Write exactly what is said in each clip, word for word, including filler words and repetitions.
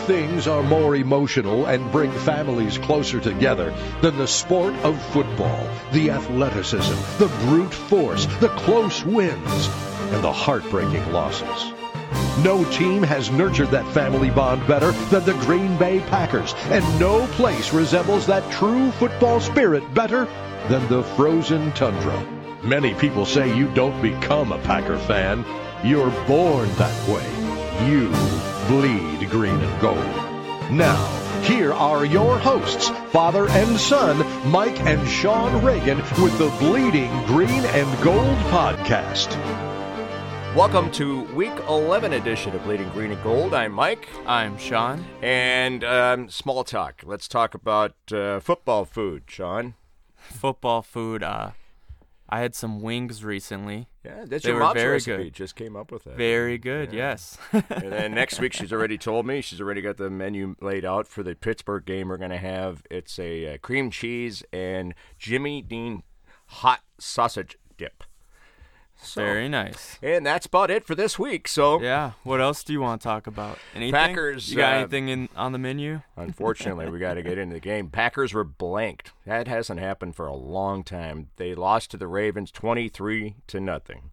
things are more emotional and bring families closer together than the sport of football, the athleticism, the brute force, the close wins, and the heartbreaking losses. No team has nurtured that family bond better than the Green Bay Packers, and no place resembles that true football spirit better than the frozen tundra. Many people say you don't become a Packer fan. You're born that way. You bleed green and gold. Now, here are your hosts, father and son, Mike and Sean Reagan, with the Bleeding Green and Gold podcast. Welcome to week eleven edition of Bleeding Green and Gold. I'm Mike. I'm Sean. And um, small talk. Let's talk about uh, football food, Sean. Football food. Uh, I had some wings recently. Yeah, that's they your were mom's very recipe. good. Just came up with that. Very good, yeah. yes. And then next week, she's already told me, she's already got the menu laid out for the Pittsburgh game we're going to have. It's a uh, cream cheese and Jimmy Dean hot sausage dip. So, very nice. And that's about it for this week. So yeah, what else do you want to talk about? Anything? Packers. You got uh, anything in on the menu? Unfortunately, we got to get into the game. Packers were blanked. That hasn't happened for a long time. They lost to the Ravens twenty-three to nothing.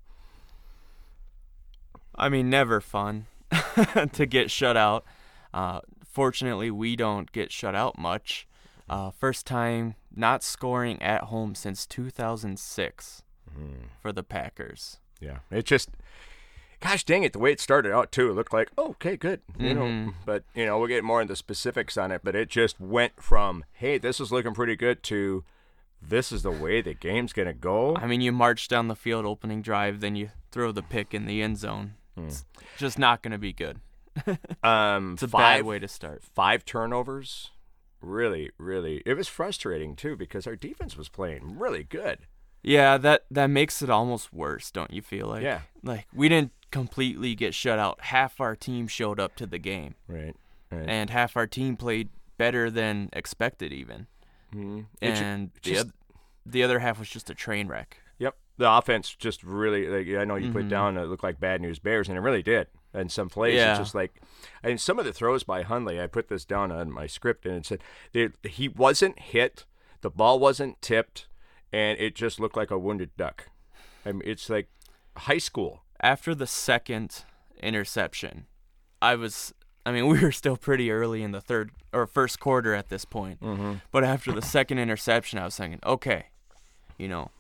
I mean, never fun to get shut out. Uh, fortunately, we don't get shut out much. Uh, first time not scoring at home since two thousand six. Mm. For the Packers. Yeah, it just, gosh dang it, the way it started out too, it looked like, oh, okay, good, you mm-hmm. know, but, you know, we'll get more into specifics on it, but it just went from, hey, this is looking pretty good to, this is the way the game's going to go. I mean, you march down the field opening drive, then you throw the pick in the end zone. Mm. It's just not going to be good. um, it's a five, bad way to start. Five turnovers, really, really, it was frustrating too because our defense was playing really good. Yeah, that, that makes it almost worse, don't you feel like? Yeah. Like, we didn't completely get shut out. Half our team showed up to the game. Right. right. And half our team played better than expected even. Mm-hmm. And just, the, just, o- the other half was just a train wreck. Yep. The offense just really, like, I know you mm-hmm. put down it looked like Bad News Bears, and it really did. And some plays, yeah. it's just like, and some of the throws by Hundley, I put this down on my script, and it said it, he wasn't hit, the ball wasn't tipped, and it just looked like a wounded duck. I mean, it's like high school. After the second interception, I was, I mean, we were still pretty early in the third or first quarter at this point. Mm-hmm. But after the second interception, I was thinking, okay, you know,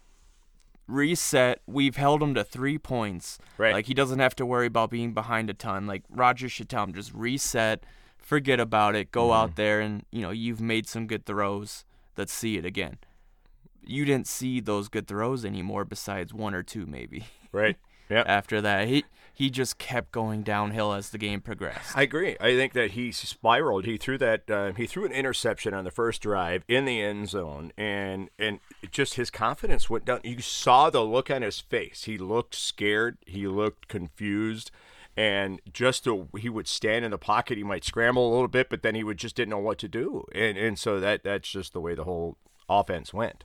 reset. We've held him to three points. Right. Like, he doesn't have to worry about being behind a ton. Like, Rodgers should tell him, just reset, forget about it, go mm-hmm. out there, and, you know, you've made some good throws. Let's see it again. You didn't see those good throws anymore besides one or two maybe. Right. Yeah. After that, he he just kept going downhill as the game progressed. I agree. I think that he spiraled. He threw that uh, he threw an interception on the first drive in the end zone, and and just his confidence went down. You saw the look on his face. He looked scared. He looked confused. And just to, he would stand in the pocket. He might scramble a little bit, but then he would just didn't know what to do. And and so that that's just the way the whole offense went.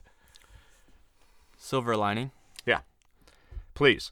Silver lining? Yeah. Please.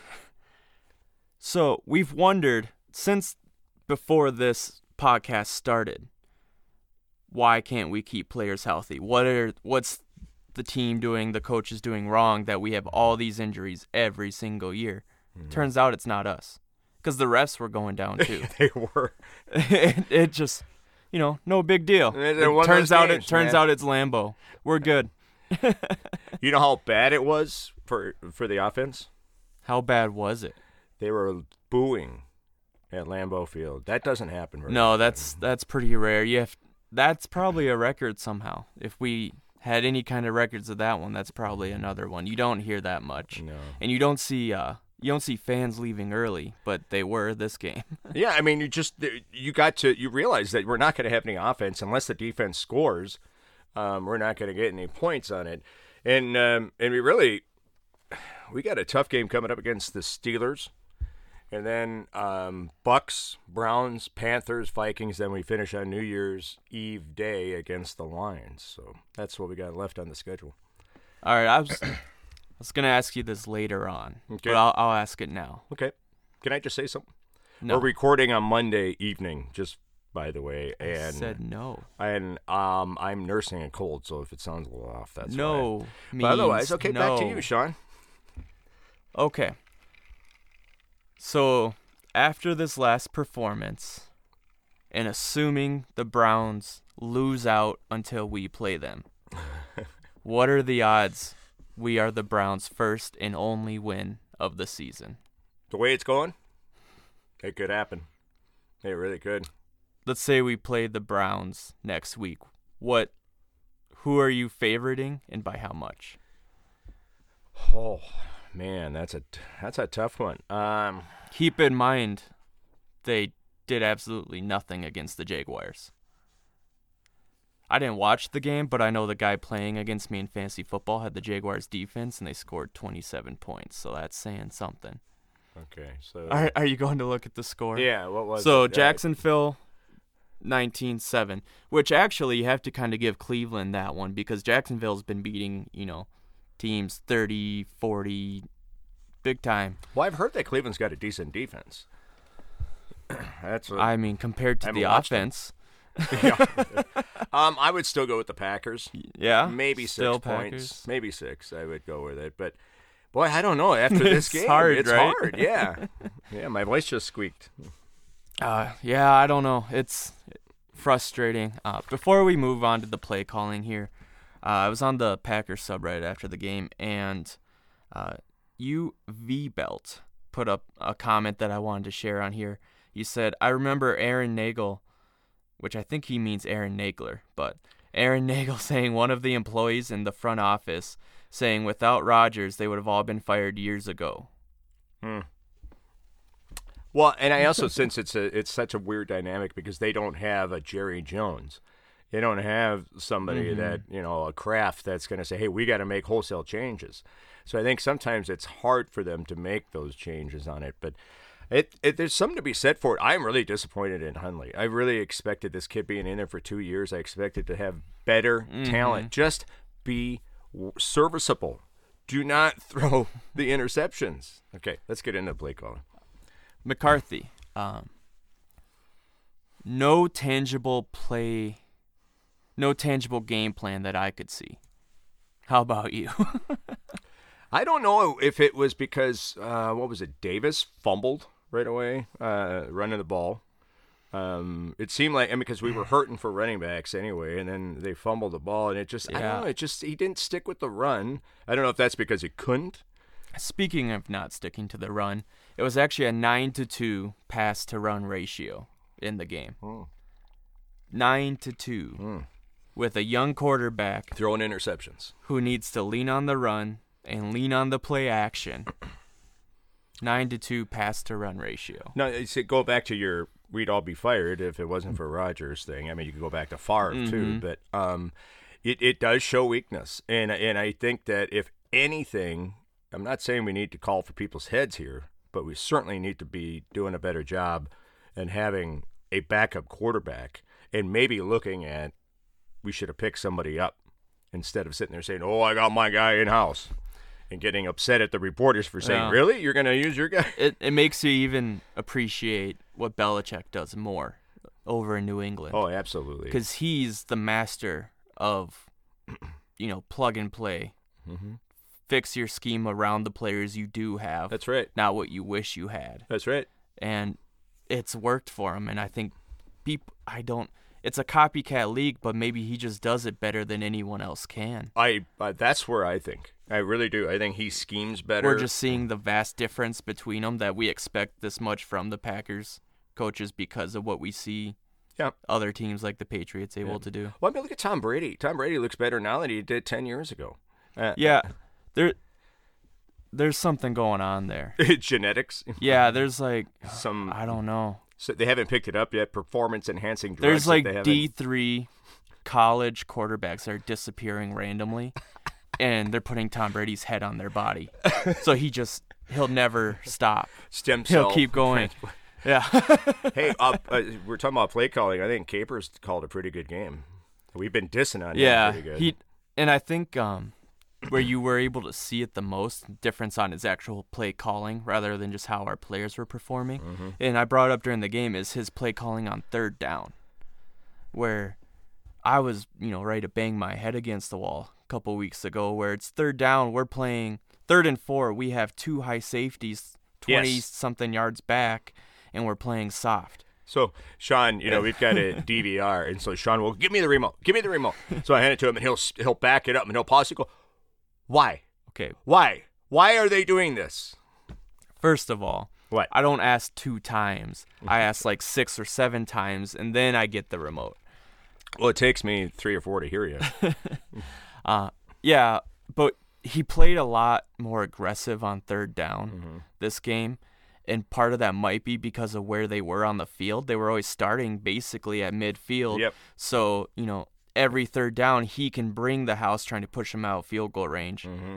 So we've wondered, since before this podcast started, why can't we keep players healthy? What are What's the team doing, the coaches doing wrong that we have all these injuries every single year? Mm-hmm. Turns out it's not us. Because the refs were going down too. They were. it, it just, you know, no big deal. It, it turns out games, it turns man. out it's Lambeau. We're good. You know how bad it was for for the offense? How bad was it? They were booing at Lambeau Field. That doesn't happen very No, often. that's that's pretty rare. You have, that's probably a record somehow. If we had any kind of records of that one, that's probably another one. You don't hear that much. No. And you don't see uh you don't see fans leaving early, but they were this game. Yeah, I mean, you just you got to you realize that we're not going to have any offense unless the defense scores. Um, we're not going to get any points on it, and um, and we really we got a tough game coming up against the Steelers, and then um, Bucks, Browns, Panthers, Vikings. Then we finish on New Year's Eve day against the Lions. So that's what we got left on the schedule. All right, I was I was going to ask you this later on, okay. but I'll I'll ask it now. Okay, can I just say something? No. We're recording on Monday evening, just by the way. And I said no. And um, I'm nursing a cold, so if it sounds a little off, that's no. why. Means But otherwise, okay, no. back to you, Sean. Okay. So, after this last performance, and assuming the Browns lose out until we play them, what are the odds we are the Browns' first and only win of the season? The way it's going, it could happen. It really could. Let's say we play the Browns next week. What? Who are you favoriting, and by how much? Oh, man, that's a that's a tough one. Um, Keep in mind, they did absolutely nothing against the Jaguars. I didn't watch the game, but I know the guy playing against me in fantasy football had the Jaguars defense, and they scored twenty-seven points. So that's saying something. okay, so Are, are you going to look at the score? yeah, what was So it? Jacksonville, nineteen seven, which actually you have to kind of give Cleveland that one because Jacksonville's been beating, you know, teams thirty, forty, big time. Well, I've heard that Cleveland's got a decent defense. That's what I mean, compared to I the haven't watched them. offense. yeah. Um, I would still go with the Packers. Yeah, Maybe six still points. Packers. Maybe six. I would go with it. But boy, I don't know. After this It's game, hard, it's right? hard. Yeah, yeah. My voice just squeaked. Uh, yeah, I don't know. It's frustrating. Uh, before we move on to the play calling here, uh, I was on the Packers subreddit after the game, and uh, U V Belt put up a comment that I wanted to share on here. He said, I remember Aaron Nagel, which I think he means Aaron Nagler, but Aaron Nagel saying one of the employees in the front office saying without Rodgers, they would have all been fired years ago. Hmm. Well, and I also since it's a it's such a weird dynamic because they don't have a Jerry Jones. They don't have somebody Mm-hmm. that, you know, a Kraft that's going to say, hey, we got to make wholesale changes. So I think sometimes it's hard for them to make those changes on it. But it, it there's something to be said for it. I'm really disappointed in Hundley. I really expected this kid being in there for two years. I expected to have better Mm-hmm. talent. Just be w- serviceable. Do not throw the interceptions. Okay, let's get into play calling. McCarthy, um, no tangible play, no tangible game plan that I could see. How about you? I don't know if it was because, uh, what was it, Davis fumbled right away, uh, running the ball. Um, it seemed like, I mean, because we were hurting for running backs anyway, and then they fumbled the ball, and it just, I Yeah. don't know, it just, he didn't stick with the run. I don't know if that's because he couldn't. Speaking of not sticking to the run, it was actually a nine to two pass to run ratio in the game. Oh. Nine to two, Mm. with a young quarterback Throwing interceptions. who needs to lean on the run and lean on the play action. Nine to two pass to run ratio. No, you see, go back to your we'd all be fired if it wasn't for Rodgers thing. I mean, you could go back to Favre too, but um, it, it does show weakness. And, and I think that if anything, I'm not saying we need to call for people's heads here, but we certainly need to be doing a better job and having a backup quarterback and maybe looking at we should have picked somebody up instead of sitting there saying, oh, I got my guy in-house. And getting upset at the reporters for saying, Yeah. really? You're going to use your guy? It it makes you even appreciate what Belichick does more over in New England. Oh, absolutely. Because he's the master of, you know, plug and play. Mm-hmm. Fix your scheme around the players you do have, That's right. not what you wish you had. That's right. And it's worked for him. And I think people, I don't, it's a copycat league, but maybe he just does it better than anyone else can. I uh, that's where I think. I really do. I think he schemes better. We're just seeing the vast difference between them that we expect this much from the Packers coaches because of what we see yeah. other teams like the Patriots able Yeah. to do. Well, I mean, look at Tom Brady. Tom Brady looks better now than he did ten years ago. Uh, Yeah, there, there's something going on there. genetics. Yeah, there's like, Some. I don't know. So they haven't picked it up yet. Performance enhancing drugs. There's that like they haven't- D three college quarterbacks that are disappearing randomly, and they're putting Tom Brady's head on their body. So he just, he'll never stop. stem cell. He'll keep going. Yeah. Hey, uh, uh, we're talking about play calling. I think Capers called a pretty good game. We've been dissing on him Yeah. pretty good. He, and I think um, where you were able to see it the most, difference on his actual play calling rather than just how our players were performing. Mm-hmm. And I brought up during the game is his play calling on third down. where I was, you know, ready to bang my head against the wall a couple weeks ago, where it's third down, we're playing third and four, we have two high safeties twenty-something yes. yards back, and we're playing soft. So, Sean, you know, we've got a D V R, and so Sean will, give me the remote, give me the remote. So I hand it to him, and he'll he'll back it up, and he'll pause and go, why? Okay. Why? Why are they doing this? First of all, what? I don't ask two times. I ask like six or seven times, and then I get the remote. Well, it takes me three or four to hear you. uh, yeah, but he played a lot more aggressive on third down mm-hmm. this game. And part of that might be because of where they were on the field. They were always starting basically at midfield. Yep. So, you know, every third down, he can bring the house trying to push him out field goal range. Mm-hmm.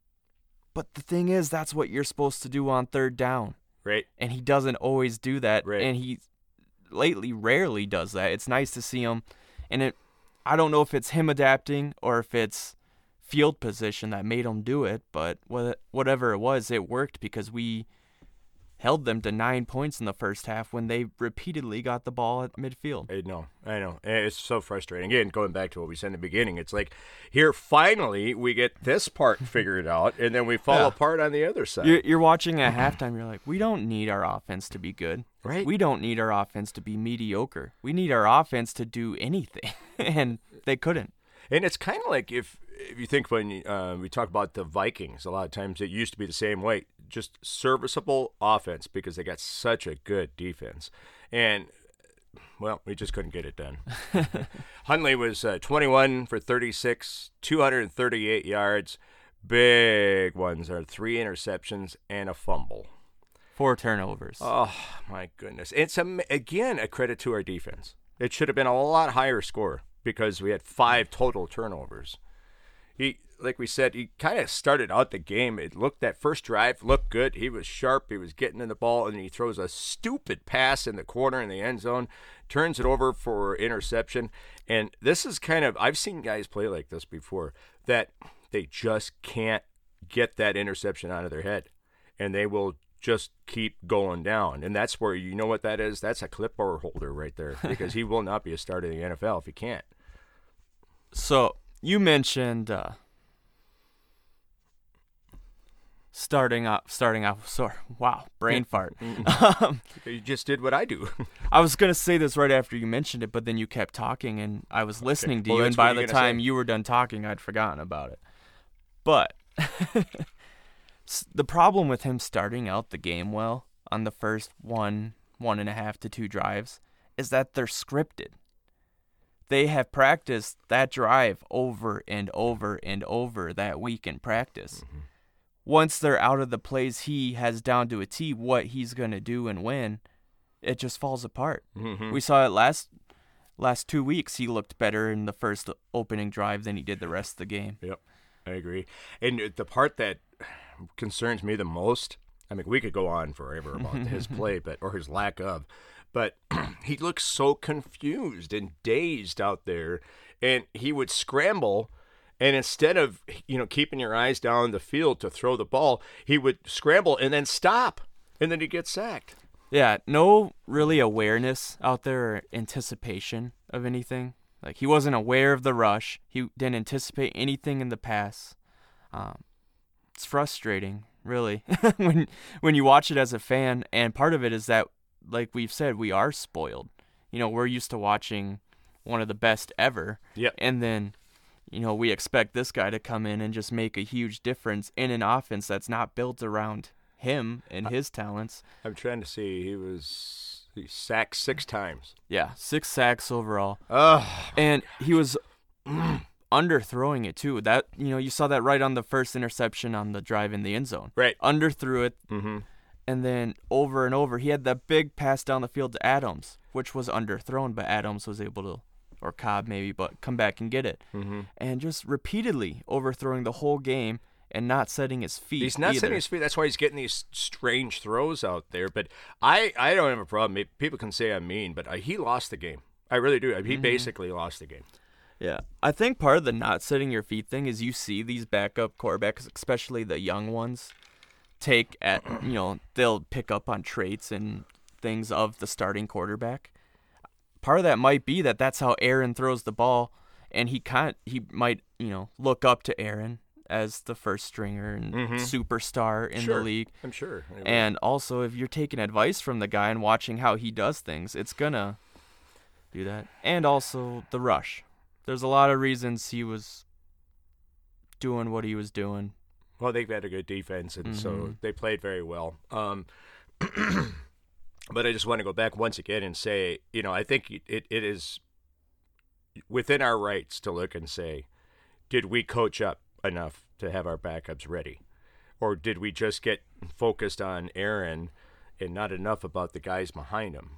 But the thing is, that's what you're supposed to do on third down. Right. And he doesn't always do that. Right. And he lately rarely does that. It's nice to see him. And it, I don't know if it's him adapting or if it's field position that made him do it. But whatever it was, it worked because we held them to nine points in the first half when they repeatedly got the ball at midfield. I know, I know. It's so frustrating. Again, going back to what we said in the beginning, it's like here finally we get this part figured out, and then we fall yeah. apart on the other side. You're, you're watching at halftime, you're like, we don't need our offense to be good. Right. We don't need our offense to be mediocre. We need our offense to do anything, and they couldn't. And it's kind of like if if you think when uh, we talk about the Vikings, a lot of times it used to be the same way. Just serviceable offense because they got such a good defense. And, well, we just couldn't get it done. Hundley was uh, twenty-one for thirty-six, two hundred thirty-eight yards. Big ones are three interceptions and a fumble. Four turnovers. Oh, my goodness. It's, a, again, a credit to our defense. It should have been a lot higher score because we had five total turnovers. He, like we said, he kind of started out the game. It looked, that first drive looked good. He was sharp. He was getting in the ball, and he throws a stupid pass in the corner in the end zone, turns it over for interception. And this is kind of, I've seen guys play like this before, that they just can't get that interception out of their head, and they will just keep going down. And that's where, you know what that is? That's a clipboard holder right there, because he will not be a starter in the N F L if he can't. So you mentioned uh, starting off. Starting off. Sorry, wow, brain fart. um, you just did what I do. I was gonna say this right after you mentioned it, but then you kept talking, and I was listening okay. to well, you. And by the time say. you were done talking, I'd forgotten about it. But the problem with him starting out the game well on the first one, one and a half to two drives is that they're scripted. They have practiced that drive over and over and over that week in practice. Mm-hmm. Once they're out of the plays he has down to a T, what he's going to do and when, it just falls apart. Mm-hmm. We saw it last last two weeks. He looked better in the first opening drive than he did the rest of the game. Yep, I agree. And the part that concerns me the most, I mean, we could go on forever about his play, but or his lack of, but he looks so confused and dazed out there, and he would scramble, and instead of, you know, keeping your eyes down the field to throw the ball, he would scramble and then stop, and then he'd get sacked. Yeah, no really awareness out there or anticipation of anything. Like, he wasn't aware of the rush. He didn't anticipate anything in the pass. Um, it's frustrating, really, when when you watch it as a fan, and part of it is that, like we've said, we are spoiled. You know, we're used to watching one of the best ever. Yep. And then, you know, we expect this guy to come in and just make a huge difference in an offense that's not built around him and his talents. I'm trying to see. He was he sacked six times. Yeah, six sacks overall. Oh, and he was underthrowing it too. That, you know, you saw that right on the first interception on the drive in the end zone. Right. Underthrew it. Mm-hmm. And then over and over, he had that big pass down the field to Adams, which was underthrown, but Adams was able to, or Cobb maybe, but come back and get it. Mm-hmm. And just repeatedly overthrowing the whole game and not setting his feet. He's not either. setting his feet. That's why he's getting these strange throws out there. But I, I don't have a problem. People can say I'm mean, but I, he lost the game. I really do. He mm-hmm. basically lost the game. Yeah. I think part of the not setting your feet thing is you see these backup quarterbacks, especially the young ones, take at, you know, they'll pick up on traits and things of the starting quarterback. part of that might be that that's how Aaron throws the ball, and he can't, he might, you know, look up to Aaron as the first stringer and mm-hmm. superstar in sure. the league. I'm sure. And also, if you're taking advice from the guy and watching how he does things, it's gonna do that. And also the rush. There's a lot of reasons he was doing what he was doing. Well, they've had a good defense, and mm-hmm. so they played very well. Um, but I just want to go back once again and say, you know, I think it, it is within our rights to look and say, did we coach up enough to have our backups ready? Or did we just get focused on Aaron and not enough about the guys behind him?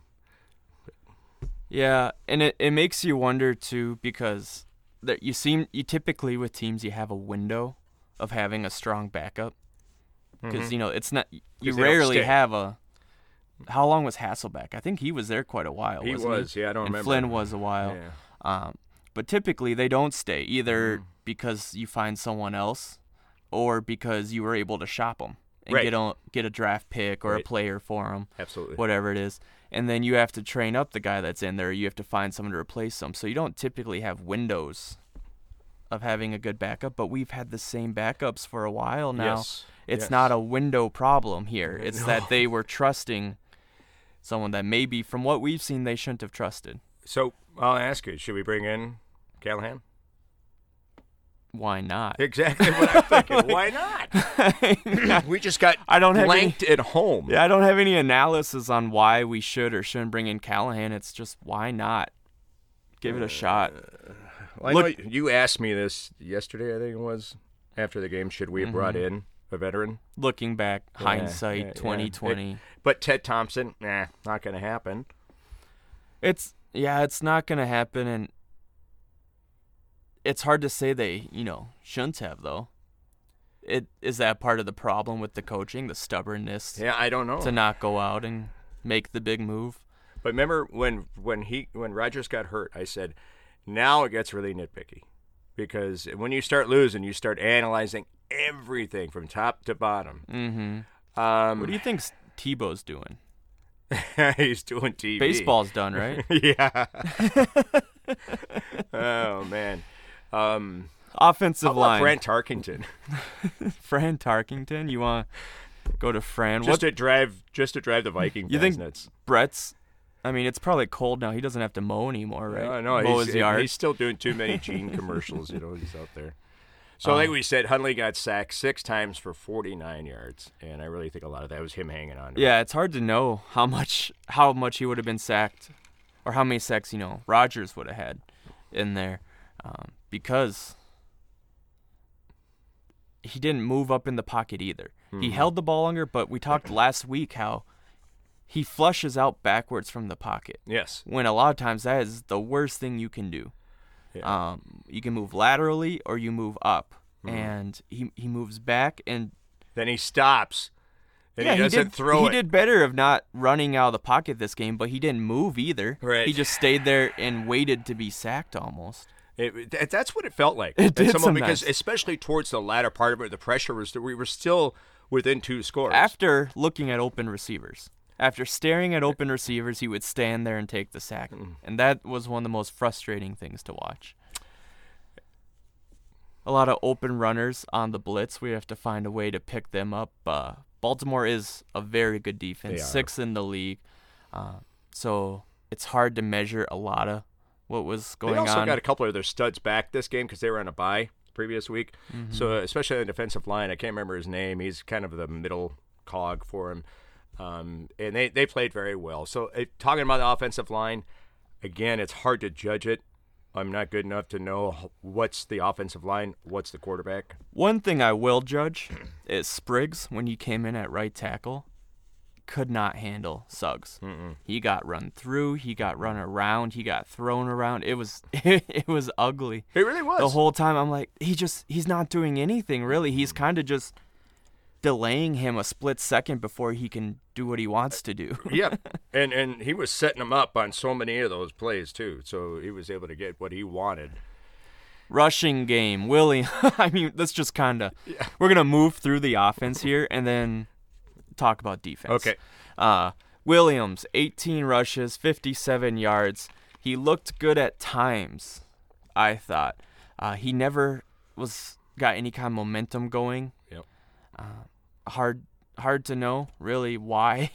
Yeah, and it, it makes you wonder, too, because that you seem you typically with teams you have a window of having a strong backup. Because, mm-hmm. you know, it's not you rarely have a – how long was Hasselbeck? I think he was there quite a while, he wasn't was, he? yeah, I don't and remember. Flynn was a while. Yeah. Um, but typically they don't stay, either mm. because you find someone else or because you were able to shop them and right. get, a, get a draft pick or right. a player for them. Absolutely. Whatever it is. And then you have to train up the guy that's in there. You have to find someone to replace them. So you don't typically have windows of having a good backup, but we've had the same backups for a while now. Yes. It's yes. not a window problem here. It's no. that they were trusting someone that maybe, from what we've seen, they shouldn't have trusted. So I'll ask you, should we bring in Callahan? Why not? Exactly what I'm thinking. Why not? We just got I don't blanked have any, at home. Yeah, I don't have any analysis on why we should or shouldn't bring in Callahan. It's just why not? Give it a uh, shot. Well, Look, I know you asked me this yesterday, I think it was, after the game. Should we have mm-hmm. brought in a veteran? Looking back, yeah, hindsight, yeah, twenty twenty. Yeah. It, but Ted Thompson, nah, not going to happen. It's, yeah, it's not going to happen, and it's hard to say they, you know, shouldn't have, though. It is that part of the problem with the coaching, the stubbornness? Yeah, I don't know. To not go out and make the big move. But remember when when he when Rodgers got hurt, I said, now it gets really nitpicky, because when you start losing, you start analyzing everything from top to bottom. Mm-hmm. Um, what do you think Tebow's doing? He's doing T V. Baseball's done, right? Yeah. Oh man. Um, Offensive how about line. Fran Tarkington. Fran Tarkington. You want to go to Fran? Just what? to drive, just to drive the Viking. You think nuts. Brett's? I mean, it's probably cold now. He doesn't have to mow anymore, right? No, no, mow he's, his yard. He's still doing too many Gene commercials. You know, he's out there. So, um, like we said, Hundley got sacked six times for forty-nine yards, and I really think a lot of that was him hanging on to Yeah, it. it's hard to know how much how much he would have been sacked, or how many sacks, you know, Rodgers would have had in there, um, because he didn't move up in the pocket either. Mm-hmm. He held the ball longer, but we talked last week how he flushes out backwards from the pocket. Yes. When a lot of times that is the worst thing you can do. Yeah. Um, you can move laterally or you move up. Mm-hmm. And he he moves back and then he stops. And yeah, he doesn't he did, throw he it. He did better of not running out of the pocket this game, but he didn't move either. Right. He just stayed there and waited to be sacked almost. It, it, that's what it felt like. It did somewhat, sometimes. Because especially towards the latter part of it, the pressure was that we were still within two scores. After looking at open receivers. After staring at open receivers, he would stand there and take the sack. Mm. And that was one of the most frustrating things to watch. A lot of open runners on the blitz. We have to find a way to pick them up. Uh, Baltimore is a very good defense, sixth in the league. Uh, so it's hard to measure a lot of what was going on. They also on. got a couple of their studs back this game because they were on a bye previous week. Mm-hmm. So especially on the defensive line, I can't remember his name. He's kind of the middle cog for him. Um, and they, they played very well. So uh, talking about the offensive line, again, it's hard to judge it. I'm not good enough to know what's the offensive line, what's the quarterback. One thing I will judge is Spriggs, when he came in at right tackle, could not handle Suggs. Mm-mm. He got run through, he got run around, he got thrown around. It was it, it was ugly. It really was. The whole time I'm like, he just he's not doing anything really. He's kind of just delaying him a split second before he can do what he wants to do. Yep. And and he was setting him up on so many of those plays too. So he was able to get what he wanted. Rushing game, Willie. I mean, let's just kind of yeah. we're going to move through the offense here and then talk about defense. Okay. Uh, Williams, eighteen rushes, fifty-seven yards. he looked good at times, I thought. Uh, he never was got any kind of momentum going. Yep. Uh, hard hard to know, really, why.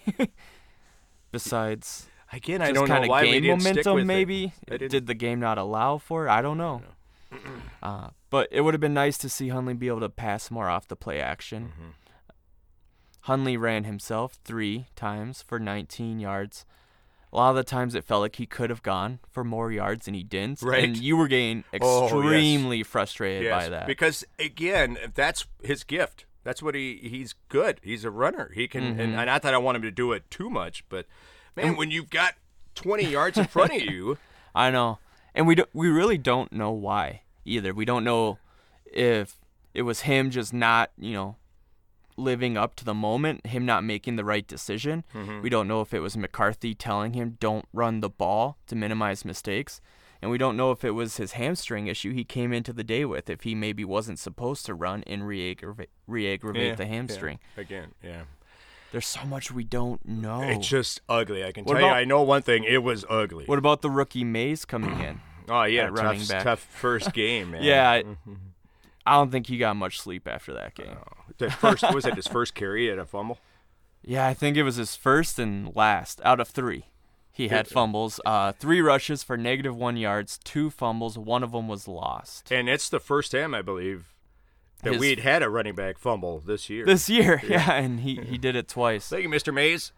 Besides, Again, I just don't know kinda why we game didn't stick momentum, with maybe. it. Did the game not allow for it? I don't know. uh, but it would have been nice to see Hundley be able to pass more off the play action. Mm-hmm. Hundley ran himself three times for nineteen yards. A lot of the times it felt like he could have gone for more yards and he didn't. Right. And you were getting Oh, yes. extremely frustrated Yes, by that. because again, that's his gift. That's what he he's good. He's a runner. He can, Mm-hmm. and not that I want him to do it too much, but man, when you've got twenty yards in front of you, I know. And we do, we really don't know why either. We don't know if it was him just not, you know, living up to the moment, him not making the right decision. Mm-hmm. We don't know if it was McCarthy telling him don't run the ball to minimize mistakes. And we don't know if it was his hamstring issue he came into the day with, if he maybe wasn't supposed to run and re-aggravate, re-aggravate Yeah, the hamstring. yeah, again, yeah. There's so much we don't know. It's just ugly. I can What tell about- you. I know one thing. It was ugly. What about the rookie Mays coming in? oh yeah, at running tough, back? tough first game, man. Yeah, I, I don't think he got much sleep after that game. The first was it his first carry at a fumble? Yeah, I think it was his first and last out of three. He had fumbles, uh, three rushes for negative one yards, two fumbles. One of them was lost. And it's the first time I believe that His- we'd had a running back fumble this year. This year, yeah, and he, he did it twice. Thank you, Mister Mays.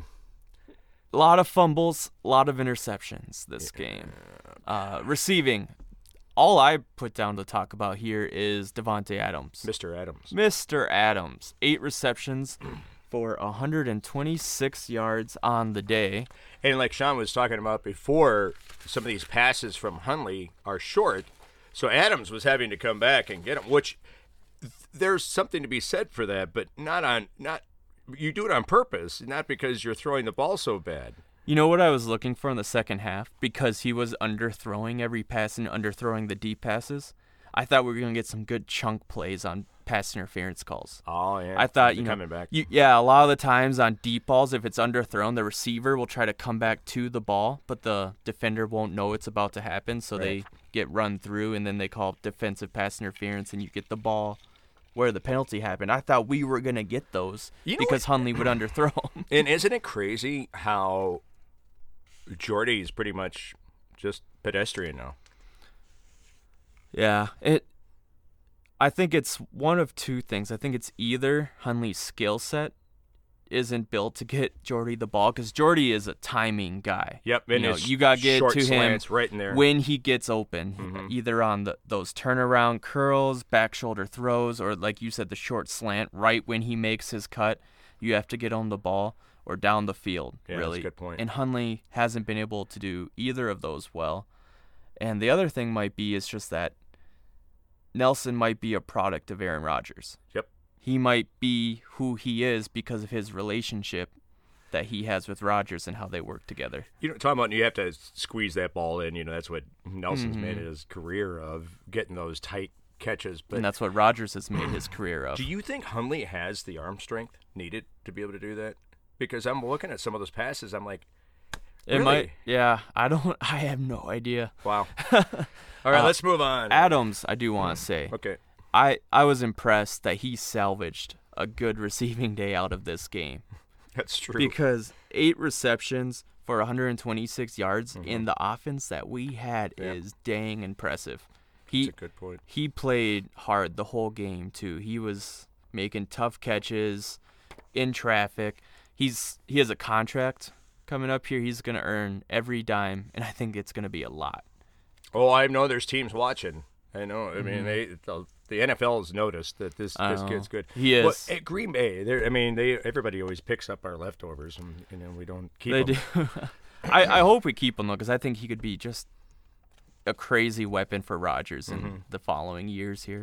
A lot of fumbles, a lot of interceptions this game. Uh, receiving, all I put down to talk about here is Devontae Adams. Mister Adams. Mister Adams, eight receptions for one hundred twenty-six yards on the day. And like Sean was talking about before, some of these passes from Hundley are short, so Adams was having to come back and get them. Which th- there's something to be said for that, but not on not. You do it on purpose, not because you're throwing the ball so bad. You know what I was looking for in the second half? Because he was underthrowing every pass and underthrowing the deep passes. I thought we were going to get some good chunk plays on pass interference calls. Oh yeah, I thought, you know, coming back. You, yeah, a lot of the times on deep balls, if it's underthrown, the receiver will try to come back to the ball, but the defender won't know it's about to happen, so Right. they get run through, and then they call defensive pass interference, and you get the ball where the penalty happened. I thought we were going to get those You know because Hundley would underthrow them. And isn't it crazy how Jordy is pretty much just pedestrian now? Yeah, it. I think it's one of two things. I think it's either Hundley's skill set isn't built to get Jordy the ball, because Jordy is a timing guy. Yep, you and know, his you got to get short to him slants right in there. when he gets open, Mhm. either on the, those turnaround curls, back shoulder throws, or like you said, the short slant right when he makes his cut. You have to get on the ball or down the field, Yeah, that's a really. good point. And Hundley hasn't been able to do either of those well. And the other thing might be is just that Nelson might be a product of Aaron Rodgers. Yep. He might be who he is because of his relationship that he has with Rodgers and how they work together. You know, talking about you have to squeeze that ball in. You know, that's what Nelson's Mhm. made his career of, getting those tight catches. But and that's what Rodgers has made his career of. do you think Hundley has the arm strength needed to be able to do that? Because I'm looking at some of those passes, I'm like, It really? might, yeah. I don't. I have no idea. wow. All right, Uh, let's move on. Adams, I do want to say, Okay. I I was impressed that he salvaged a good receiving day out of this game, That's true. because eight receptions for one hundred twenty-six yards in the offense that we had Yeah. is dang impressive. He That's a good point. he played hard the whole game too. He was making tough catches in traffic. He's he has a contract coming up here. He's gonna earn every dime, and I think it's gonna be a lot. Oh, I know there's teams watching. I know. I mean, they the, the N F L has noticed that this I this know. kid's good. He is. Well, at Green Bay, they're- I mean, they everybody always picks up our leftovers, and you know we don't keep They them. do. I I hope we keep him though, because I think he could be just a crazy weapon for Rodgers in Mm-hmm. the following years here.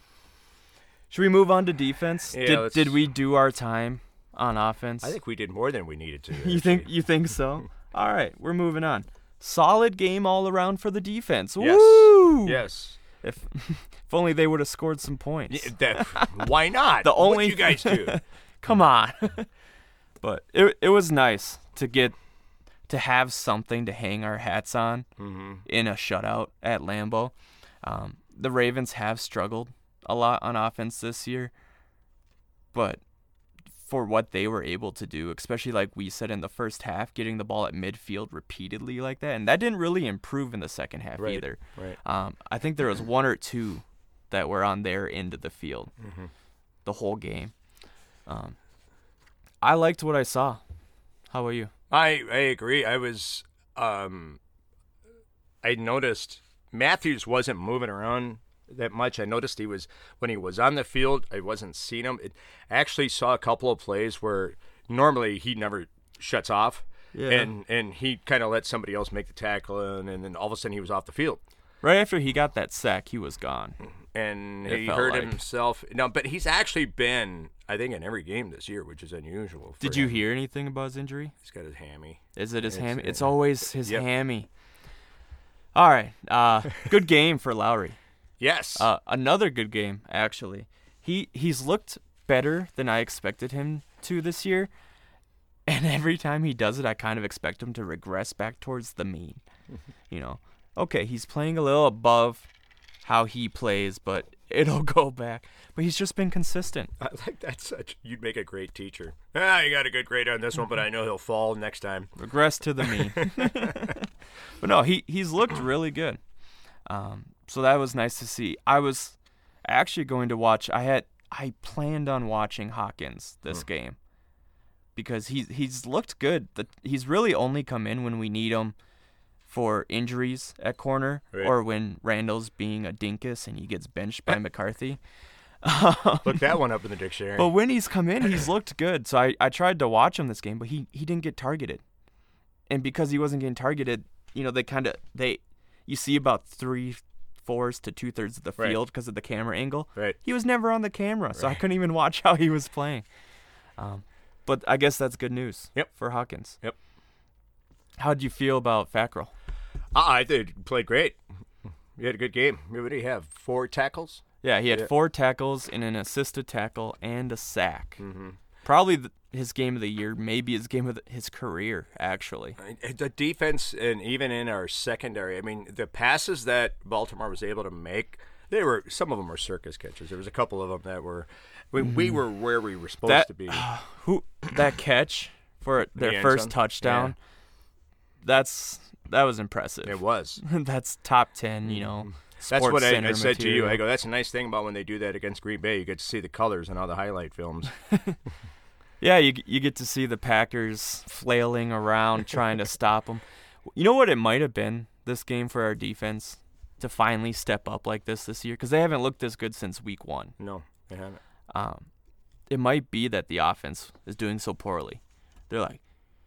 Should we move on to defense? Yeah, did let's- did we do our time on offense? I think we did more than we needed to. You think you think so? All right, we're moving on. Solid game all around for the defense. Yes. Woo! Yes. If if only they would have scored some points. Yeah, that, why not? The What only you guys do? Come on. But it it was nice to get to have something to hang our hats on Mm-hmm. in a shutout at Lambeau. Um, the Ravens have struggled a lot on offense this year, but for what they were able to do, especially like we said in the first half, getting the ball at midfield repeatedly like that, and that didn't really improve in the second half Right, either. right. Um, I think there was one or two that were on their end of the field Mm-hmm. the whole game. Um, I liked what I saw. How about you? I I agree. I was um I noticed Matthews wasn't moving around that much. I noticed he was when he was on the field, I wasn't seeing him. It, I actually saw a couple of plays where normally he never shuts off. Yeah. And and he kind of let somebody else make the tackle, and, and then all of a sudden he was off the field. Right after he got that sack, he was gone. And It he felt hurt like. himself. No, but he's actually been, I think, in every game this year, which is unusual. For Did you him. hear anything about his injury? He's got his hammy. Is it his It's- hammy? It's yeah. always his Yep. hammy. All right. Uh, good game for Lowry. Yes. Uh, another good game, actually. He he's looked better than I expected him to this year, and every time he does it, I kind of expect him to regress back towards the mean. You know, okay, he's playing a little above how he plays, but it'll go back. But he's just been consistent. I like that such. You'd make a great teacher. Ah, you got a good grade on this one, but I know he'll fall next time. Regress to the mean. But no, he he's looked really good. Um, so that was nice to see. I was actually going to watch. I had I planned on watching Hawkins this Hmm. game because he's he's looked good. The, he's really only come in when we need him for injuries at corner Right. or when Randall's being a dinkus and he gets benched by McCarthy. Look that one up in the dictionary. But when he's come in, he's looked good. So I, I tried to watch him this game, but he, he didn't get targeted. And because he wasn't getting targeted, you know, they kind of they you see about three fourths to two thirds of the Right. field because of the camera angle. Right. He was never on the camera, so I Right. couldn't even watch how he was playing. Um, but I guess that's good news. Yep. For Hawkins. Yep. How did you feel about Fackrell? Ah, I think he played great. You had a good game. What do you have? Four tackles? Yeah, he had Yeah. four tackles and an assisted tackle and a sack. Mm-hmm. Probably the, his game of the year, maybe his game of the, his career, actually. The defense, and even in our secondary, I mean, the passes that Baltimore was able to make, they were some of them were circus catches. There was a couple of them that were, we, we were where we were supposed That to be. who that catch for their end first zone? touchdown? That's that was impressive. It was. That's top ten, you know. That's Sports what I, Center I said to you. material. I go, that's a nice thing about when they do that against Green Bay. You get to see the colors in all the highlight films. Yeah, you you get to see the Packers flailing around trying to stop them. You know what it might have been this game for our defense to finally step up like this this year because they haven't looked this good since week one. No, they haven't. Um, it might be that the offense is doing so poorly. They're like,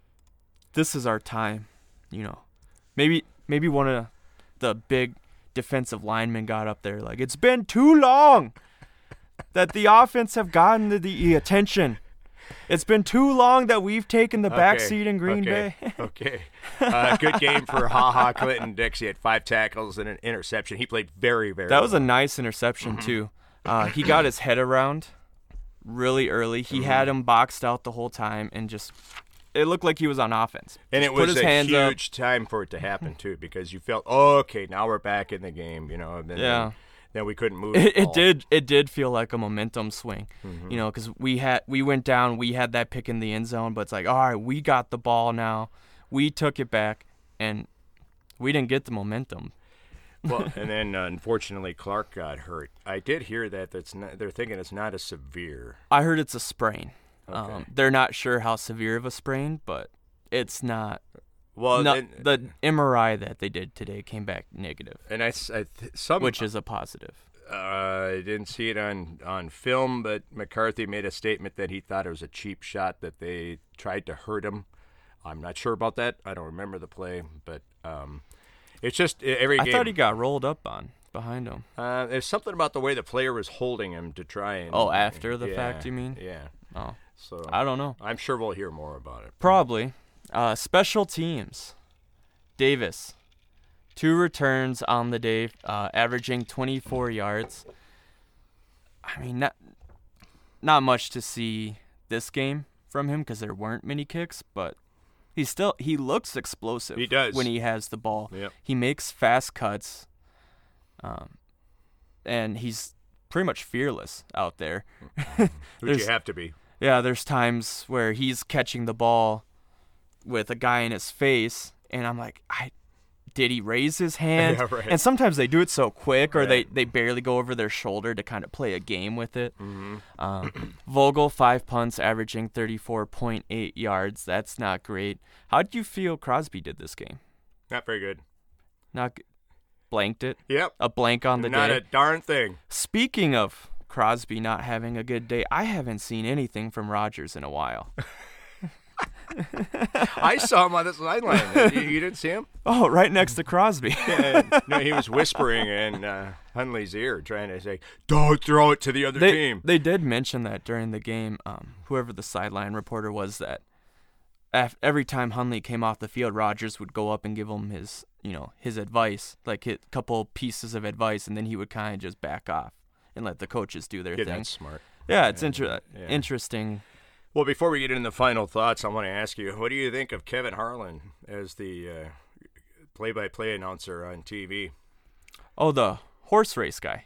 this is our time, you know. Maybe maybe one of the big defensive linemen got up there like, it's been too long that the offense have gotten the, the attention. It's been too long that we've taken the back Okay, seat in Green okay, Bay. okay. Uh, good game for Ha Ha Clinton Dix. He had five tackles and an interception. He played very, very That was a well. nice interception, too. Uh, he got his head around really early. He had him boxed out the whole time and just it looked like he was on offense. And Just it put was his a hands up. huge time for it to happen, too, because you felt, oh, okay, now we're back in the game, you know. And then, Yeah. Then we couldn't move It, the it ball. did. It did feel like a momentum swing, Mm-hmm. you know, because we had we went down. We had that pick in the end zone, but it's like, all right, we got the ball now. We took it back, and we didn't get the momentum. Well, and then, uh, unfortunately, Clark got hurt. I did hear that that's not, they're thinking it's not as severe. I heard it's a sprain. Okay. Um, they're not sure how severe of a sprain, but it's not. Well, no, and, the M R I that they did today came back negative, and I, s- I th- some which is a positive. Uh, I didn't see it on, on film, but McCarthy made a statement that he thought it was a cheap shot, that they tried to hurt him. I'm not sure about that. I don't remember the play, but um, it's just e- every I game. thought he got rolled up on behind him. Uh, there's something about the way the player was holding him to try and. Oh, after the yeah, fact, you mean? Yeah. Oh, So I don't know. I'm sure we'll hear more about it. Probably. Uh, special teams. Davis. Two returns on the day, uh, averaging twenty-four yards. I mean, not not much to see this game from him because there weren't many kicks, but He's still he looks explosive. He does. When he has the ball. Yep. He makes fast cuts. Um, and he's pretty much fearless out there. Which you have to be. Yeah, there's times where he's catching the ball with a guy in his face, and I'm like, I did he raise his hand? Yeah, right. And sometimes they do it so quick, or Right. they, they barely go over their shoulder to kind of play a game with it. Mm-hmm. Um, Vogel, five punts, averaging thirty-four point eight yards. That's not great. How did you feel Crosby did this game? Not very good. Not g- blanked it? Yep. A blank on the Not day? a darn thing. Speaking of Crosby not having a good day, I haven't seen anything from Rodgers in a while. I saw him on the sideline. You, you didn't see him? Oh, right next to Crosby. Yeah, no, he was whispering in uh, Hundley's ear, trying to say, "Don't throw it to the other they, team." They did mention that during the game. Um, whoever the sideline reporter was, that af- every time Hundley came off the field, Rodgers would go up and give him his, you know, his advice, like a couple pieces of advice, and then he would kind of just back off and let the coaches do their Yeah, thing. that's smart. Yeah, it's inter- yeah. interesting. Well, before we get into the final thoughts, I want to ask you, what do you think of Kevin Harlan as the uh, play-by-play announcer on T V? Oh, the horse race guy.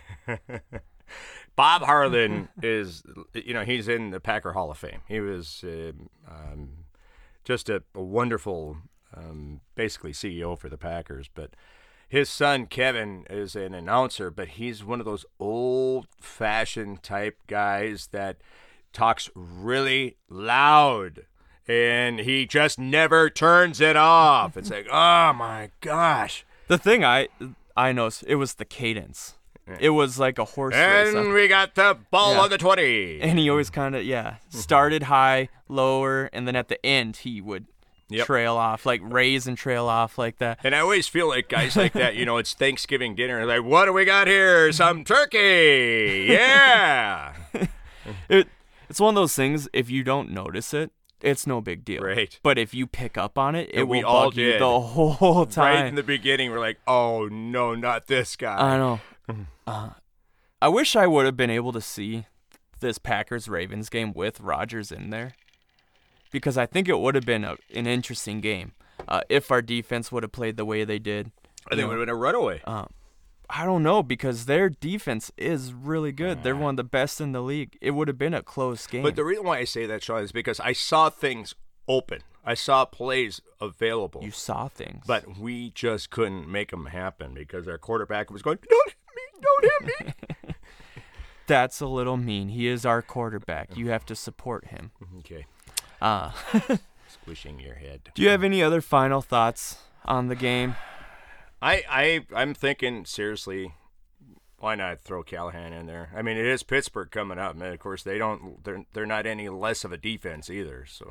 Bob Harlan is, you know, he's in the Packer Hall of Fame. He was uh, um, just a, a wonderful, um, basically C E O for the Packers. But his son, Kevin, is an announcer, but he's one of those old-fashioned type guys that talks really loud, and he just never turns it off. It's like, oh, my gosh. The thing I I noticed, it was the cadence. It was like a horse race. And we got the ball Yeah. on the twenty. And he always kind of, yeah, started high, lower, and then at the end he would Yep. trail off, like raise and trail off like that. And I always feel like guys like that, you know, it's Thanksgiving dinner. Like, what do we got here? Some turkey. Yeah. It It's one of those things, if you don't notice it, it's no big deal. Right. But if you pick up on it, it And we will all bug you did. the whole time. Right in the beginning, we're like, oh, no, not this guy. I know. Uh, I wish I would have been able to see this Packers-Ravens game with Rodgers in there, because I think it would have been a, an interesting game uh, if our defense would have played the way they did. I think it would have been a runaway. Um, I don't know, because their defense is really good. They're one of the best in the league. It would have been a close game. But the reason why I say that, Sean, is because I saw things open. I saw plays available. You saw things. But we just couldn't make them happen because our quarterback was going, don't hit me, don't hit me. That's a little mean. He is our quarterback. You have to support him. Okay. Uh, Squishing your head. do you have any other final thoughts on the game? I, I, I'm thinking, seriously, why not throw Callahan in there? I mean, it is Pittsburgh coming up, and of course, they don't, they're, they're not any less of a defense either, so.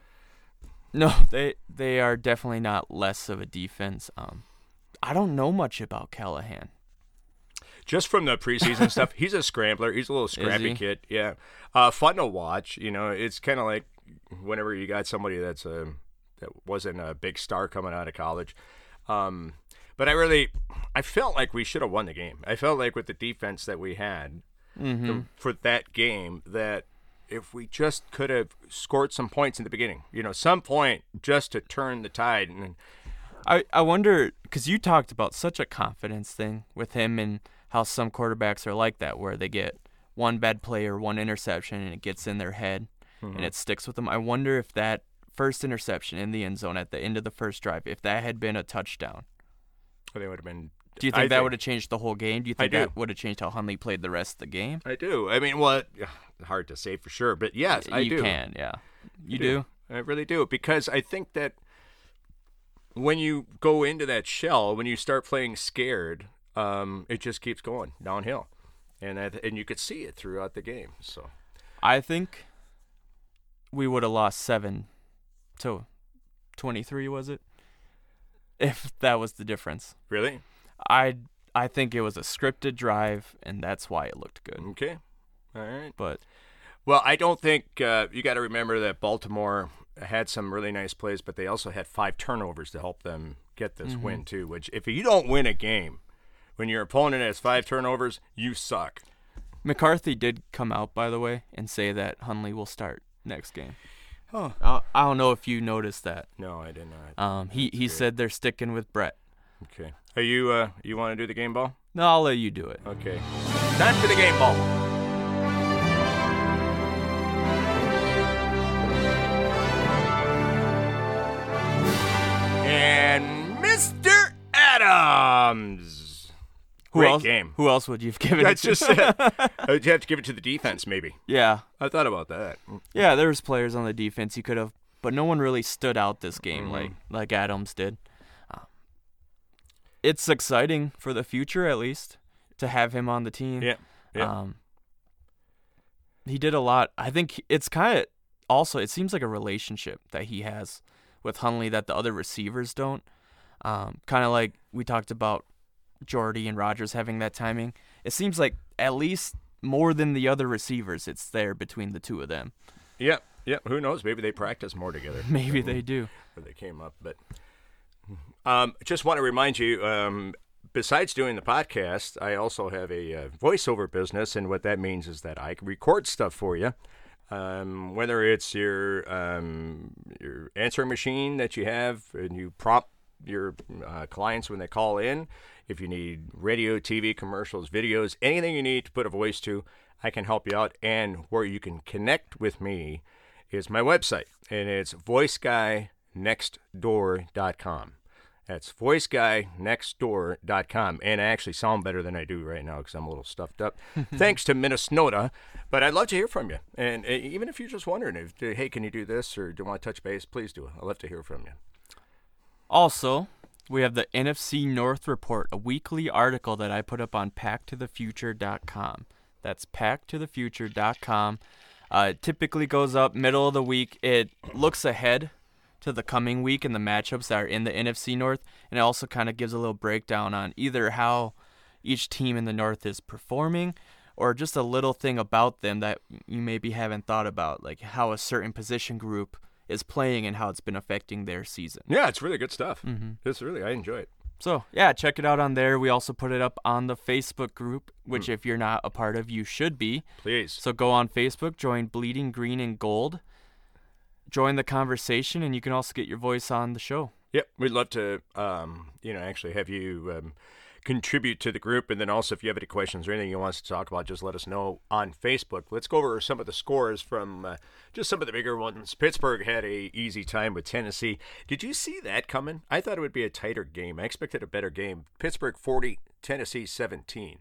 No, they they are definitely not less of a defense. Um, I don't know much about Callahan. Just from the preseason stuff, he's a scrambler. He's a little scrappy he? kid. Yeah, uh, fun to watch. You know, it's kind of like whenever you got somebody that's a that wasn't a big star coming out of college. Um, but I really, I felt like we should have won the game. I felt like with the defense that we had Mm-hmm. the, for that game, that if we just could have scored some points in the beginning, you know, some point just to turn the tide. And I, I wonder, because you talked about such a confidence thing with him and how some quarterbacks are like that, where they get one bad play or one interception and it gets in their head mm-hmm. and it sticks with them. I wonder if that first interception in the end zone at the end of the first drive, if that had been a touchdown, they would have been. do you think I that think- would have changed the whole game? Do you I think do. that would have changed how Hundley played the rest of the game? I do. I mean, well, hard to say for sure, but yes, I you do. can, yeah. You I do? I really do, because I think that when you go into that shell, when you start playing scared, um, it just keeps going downhill, and that, and you could see it throughout the game. So I think we would have lost seven to twenty-three, was it? If that was the difference. really, I I think it was a scripted drive, and that's why it looked good. okay, all right. But Well, I don't think uh, you got to remember that Baltimore had some really nice plays, but they also had five turnovers to help them get this Mm-hmm. win too. Which, if you don't win a game when your opponent has five turnovers, you suck. McCarthy did come out, by the way, and say that Hundley will start next game. Huh. I, I don't know if you noticed that. No, I did not. Um, he he said they're sticking with Brett. Okay. Are you uh you want to do the game ball? No, I'll let you do it. Okay. Time for the game ball. And Mister Adams. Who Great else, game. Who else would you have given That's it to? just it. You have to give it to the defense, maybe. Yeah. I thought about that. Yeah, there was players on the defense you could have, but no one really stood out this game Mhm. like like Adams did. Um, it's exciting for the future, at least, to have him on the team. Yeah. Yeah. Um, he did a lot. I think it's kind of also, it seems like a relationship that he has with Hundley that the other receivers don't. Um, kind of like we talked about Jordy and Rodgers having that timing. It seems like at least more than the other receivers, it's there between the two of them. Yeah. Yeah. Who knows? Maybe they practice more together. Maybe they do. Where they came up, but um, just want to remind you. Um, besides doing the podcast, I also have a uh, voiceover business, and what that means is that I can record stuff for you. Um, whether it's your um, your answering machine that you have, and you prompt your uh, clients when they call in. If you need radio, T V commercials, videos, anything you need to put a voice to, I can help you out. And where you can connect with me is my website, and it's voice guy next door dot com. That's voice guy next door dot com. And I actually sound better than I do right now because I'm a little stuffed up. Thanks to Minnesota. But I'd love to hear from you. And uh, even if you're just wondering, if, hey, can you do this or do you want to touch base, please do. I'd love to hear from you. Also, we have the N F C North Report, a weekly article that I put up on pack to the future dot com. That's pack to the future dot com. Uh, it typically goes up middle of the week. It looks ahead to the coming week and the matchups that are in the N F C North, and it also kind of gives a little breakdown on either how each team in the North is performing or just a little thing about them that you maybe haven't thought about, like how a certain position group is playing and how it's been affecting their season. Yeah, it's really good stuff. Mm-hmm. It's really, I enjoy it. So, yeah, check it out on there. We also put it up on the Facebook group, which mm. if you're not a part of, you should be. Please. So go on Facebook, join Bleeding Green and Gold, join the conversation, and you can also get your voice on the show. Yep, we'd love to, um, you know, actually have you um, contribute to the group, and then also if you have any questions or anything you want us to talk about, just let us know on Facebook. Let's go over some of the scores from uh, just some of the bigger ones. Pittsburgh had a easy time with Tennessee. Did you see that coming? I thought it would be a tighter game. I expected a better game. Pittsburgh forty, Tennessee seventeen.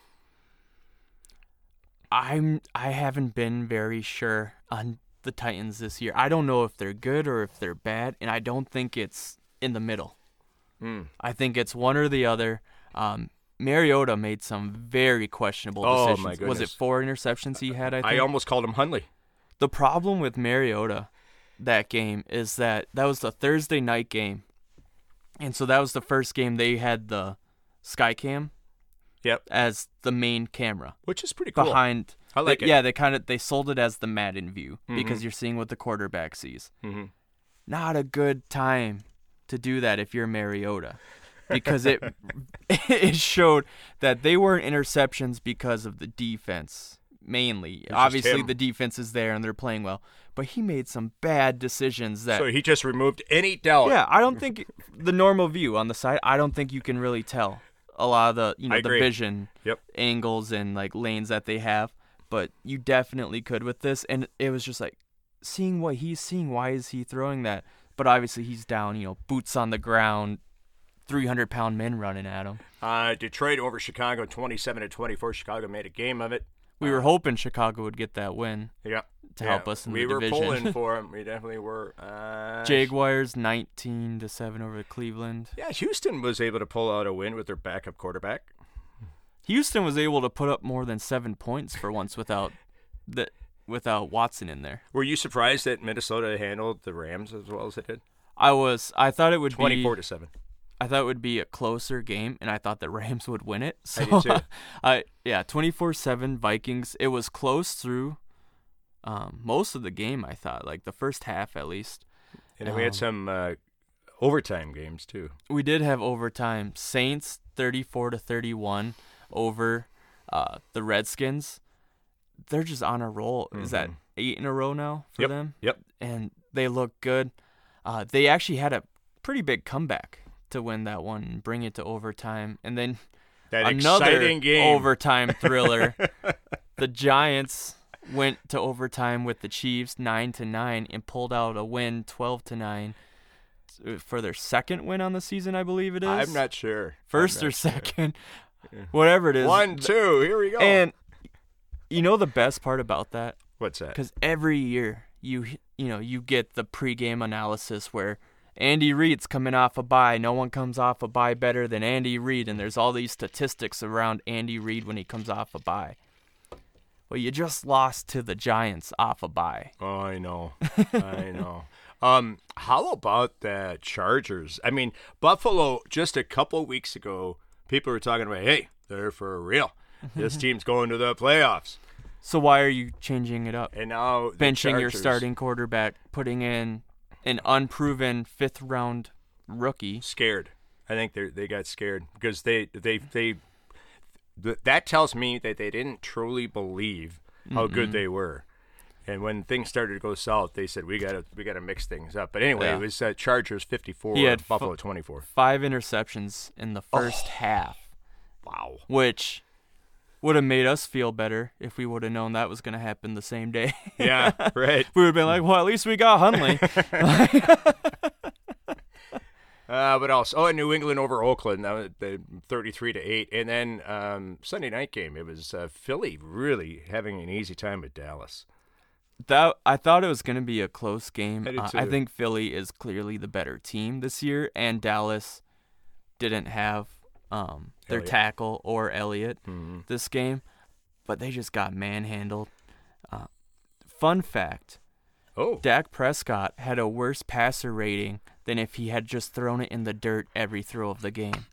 I'm I haven't been very sure on the Titans this year. I don't know if they're good or if they're bad, and I don't think it's in the middle. Mm. I think it's one or the other. Um, Mariota made some very questionable oh, decisions. My goodness. Was it four interceptions he had, I think? I almost called him Hundley. The problem with Mariota that game is that that was the Thursday night game. And so that was the first game they had the Skycam yep. as the main camera. Which is pretty cool. Behind, I like they, it. Yeah, they kind of they sold it as the Madden view mm-hmm. because you're seeing what the quarterback sees. Mm-hmm. Not a good time to do that if you're Mariota. Because it it showed that they weren't interceptions because of the defense, mainly. It's Obviously, the defense is there and they're playing well. But he made some bad decisions that... So he just removed any doubt. Yeah, I don't think the normal view on the side, I don't think you can really tell a lot of the, you know, I the agree. vision yep. angles and like lanes that they have. But you definitely could with this. And it was just like, seeing what he's seeing, why is he throwing that? But obviously he's down, you know, boots on the ground, three hundred pound men running at him. Uh, Detroit over Chicago, twenty-seven to twenty-four. Chicago made a game of it. We uh, were hoping Chicago would get that win. Yeah. To yeah. help us in we the division. We were pulling for them. We definitely were. Uh, Jaguars nineteen to seven over Cleveland. Yeah, Houston was able to pull out a win with their backup quarterback. Houston was able to put up more than seven points for once without the without Watson in there. Were you surprised that Minnesota handled the Rams as well as it did? I was. I thought it would twenty-four be twenty-four to seven. I thought it would be a closer game, and I thought the Rams would win it. So, I did too. I yeah, twenty-four seven Vikings. It was close through um, most of the game, I thought, like the first half at least. And then um, we had some uh, overtime games too. We did have overtime. Saints thirty-four to thirty-one over uh, the Redskins. They're just on a roll. Mm-hmm. Is that eight in a row now for yep. them. Yep. And they look good. Uh, they actually had a pretty big comeback to win that one and bring it to overtime. And then that another exciting game. overtime thriller. The Giants went to overtime with the Chiefs nine to nine and pulled out a win twelve to nine for their second win on the season, I believe it is. I'm not sure. First not or sure. second, whatever it is. One, two, here we go. And you know the best part about that? What's that? Because every year you you know you get the pregame analysis where Andy Reid's coming off a bye. No one comes off a bye better than Andy Reid, and there's all these statistics around Andy Reid when he comes off a bye. Well, you just lost to the Giants off a bye. Oh, I know. I know. Um, how about the Chargers? I mean, Buffalo, just a couple weeks ago, people were talking about, hey, they're for real. This team's going to the playoffs. So why are you changing it up? And now the benching your Chargers- starting quarterback, putting in an unproven fifth-round rookie. Scared. I think they they got scared because they they they. Th- that tells me that they didn't truly believe how Mm-mm. good they were, and when things started to go south, they said we gotta we gotta mix things up. But anyway, Yeah. it was uh, Chargers fifty-four, He had Buffalo f- twenty-four. Five interceptions in the first half, Wow. which would have made us feel better if we would have known that was going to happen the same day. Yeah, right. We would have been like, well, at least we got Hundley. Uh, what else? Oh, and New England over Oakland, uh, the thirty-three to eight, and then um, Sunday night game. It was uh, Philly really having an easy time with Dallas. That I thought it was going to be a close game. I did Uh, I too. think Philly is clearly the better team this year, and Dallas didn't have um, their Elliott. tackle or Elliott Mm-hmm. this game, but they just got manhandled. Uh, fun fact, Oh, Dak Prescott had a worse passer rating than if he had just thrown it in the dirt every throw of the game.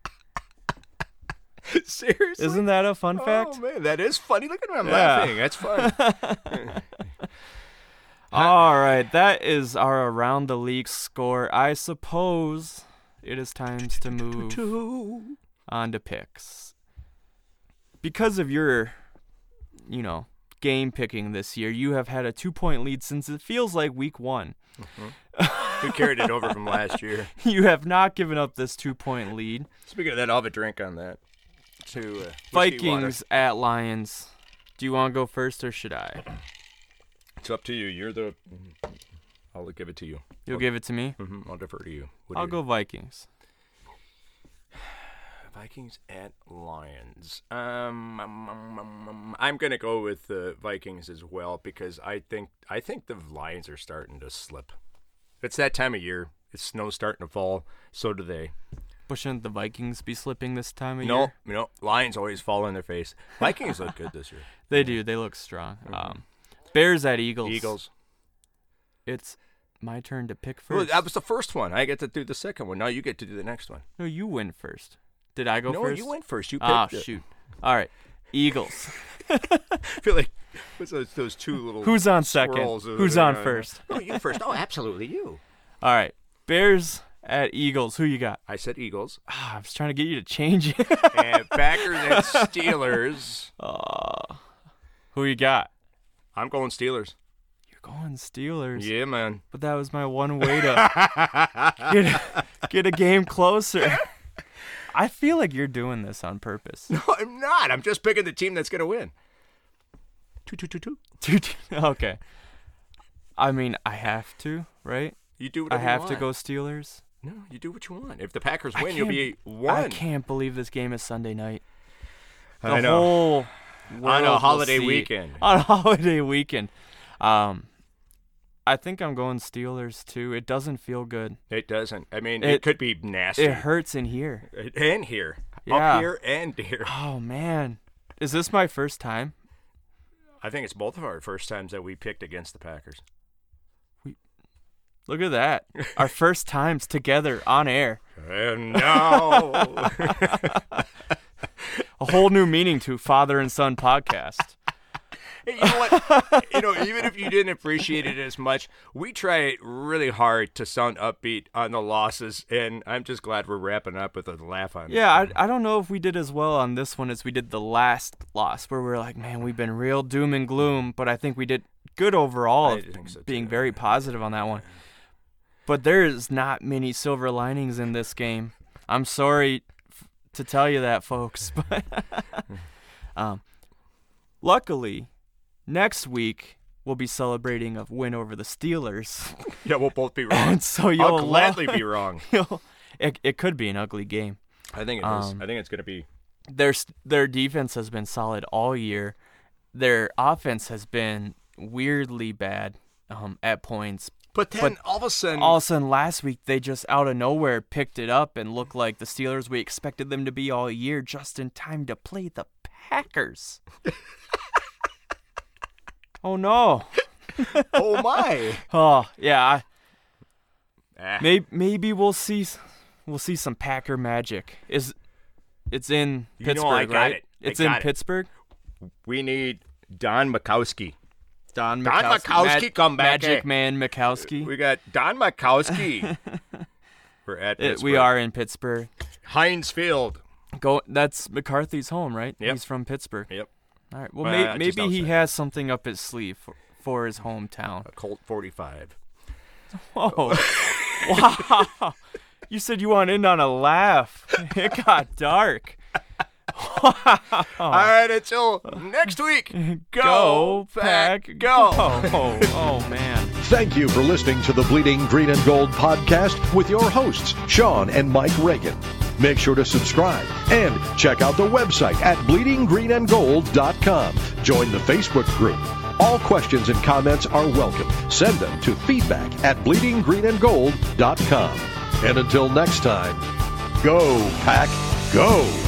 seriously? Isn't that a fun fact? Oh man, that is funny. Look at me, I'm Yeah. laughing. That's fun. All right, that is our around the league score. I suppose it is time to move on to picks. Because of your, you know, game picking this year, you have had a two-point lead since it feels like week one. We carried it over from last year. You have not given up this two-point lead. Speaking of that, I'll have a drink on that. To uh, whiskey Vikings water. at Lions. Do you want to go first or should I? It's up to you. You're the. I'll give it to you. You'll give it to me? Mm-hmm. I'll defer to you. What do I'll you- go Vikings. Vikings at Lions. Um, um, um, um, um, I'm gonna go with the Vikings as well because I think I think the Lions are starting to slip. It's that time of year. It's snow starting to fall. So do they. But shouldn't the Vikings be slipping this time of No, year? no. Lions always fall in their face. Vikings look good this year. They do. They look strong. Um, Bears at Eagles. Eagles. It's my turn to pick Well, first. that was the first one. I get to do the second one. Now you get to do the next one. No, you win first. Did I go no, first? you went first. You picked Ah, it. shoot. All right. Eagles. I feel like what's those, those two little. Who's on second? swirls? Who's on first? No, you first. Oh, absolutely, you. All right. Bears at Eagles. Who you got? I said Eagles. Ah, I was trying to get you to change it. And Packers and Steelers. uh, who you got? I'm going Steelers. You're going Steelers. Yeah, man. But that was my one way to get, get a game closer. I feel like you're doing this on purpose. No, I'm not. I'm just picking the team that's going to win. Two, two, two, two. Dude, okay. I mean, I have to, right? You do I whatever have you to want. go Steelers. No, you do what you want. If the Packers I win, you'll be can't- one. I can't believe this game is Sunday night. The I know. whole world On a will holiday see- weekend. On a holiday weekend. Um, I think I'm going Steelers too. It doesn't feel good. It doesn't. I mean, it, It- could be nasty. It hurts in here. And here. Yeah. Up here and here. Oh man, is this my first time? I think it's both of our first times that we picked against the Packers. Look at that. Our first times together on air. And no. A whole new meaning to Father and Son podcast. Hey, you know what? You know, even if you didn't appreciate it as much, we try really hard to sound upbeat on the losses, and I'm just glad we're wrapping up with a laugh on it. Yeah, I, I don't know if we did as well on this one as we did the last loss, where we were like, man, we've been real doom and gloom, but I think we did good overall, I of think so, being too. very positive on that one. But there is not many silver linings in this game. I'm sorry f- to tell you that, folks. But um, luckily, next week we'll be celebrating a win over the Steelers. Yeah, we'll both be wrong. And so you'll I'll gladly lo- be wrong. you'll- it, it could be an ugly game. I think it is. Um, I think it's going to be. Their s- their defense has been solid all year. Their offense has been weirdly bad um, at points. But then but all of a sudden, All of a sudden, last week they just out of nowhere picked it up and looked like the Steelers we expected them to be all year, just in time to play the Packers. Oh no! oh my! Oh yeah. I, Ah. maybe maybe we'll see we'll see some Packer magic. Is it's in You know Pittsburgh, I got right? it. I It's in got it. Pittsburgh. We need Don Mikowski. Don Don Mikowski, Mikowski, Ma- come back, Magic eh? Man Mikowski. We got Don Mikowski. We're at It- Pittsburgh. we are in Pittsburgh. Heinz Field. Go. That's McCarthy's home, right? Yep. He's from Pittsburgh. Yep. All right. Well, Well, may- just maybe he outside. has something up his sleeve for, for his hometown. A Colt forty-five. Oh, wow! You said you want in on a laugh. It got dark. Wow. All right, until next week. Go, Go, Pack, Pack, go. Oh, oh man. Thank you for listening to the Bleeding Green and Gold podcast with your hosts, Sean and Mike Reagan. Make sure to subscribe and check out the website at bleeding green and gold dot com. Join the Facebook group. All questions and comments are welcome. Send them to feedback at bleeding green and gold dot com. And until next time, go, Pack, go!